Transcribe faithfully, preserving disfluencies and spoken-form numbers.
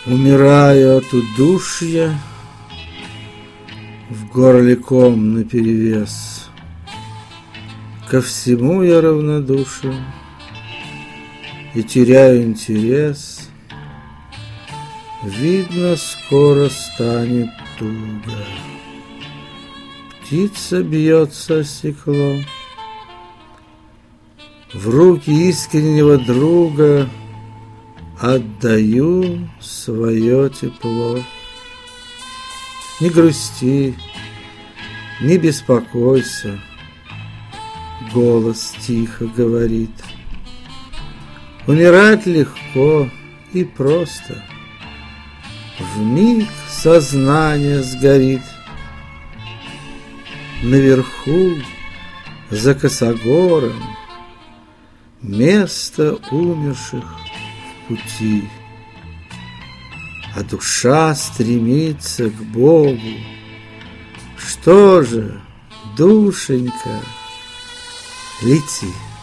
Умираю от удушья, в горле ком наперевес. Ко всему я равнодушен и теряю интерес. Видно, скоро станет туго. Птица бьется о стекло. В руки искреннего друга отдаю свое тепло. Не грусти, не беспокойся, голос тихо говорит. Умирать легко и просто, вмиг сознание сгорит. Наверху, за косогором, место умерших в пути, а душа стремится к Богу. Что же, душенька, лети.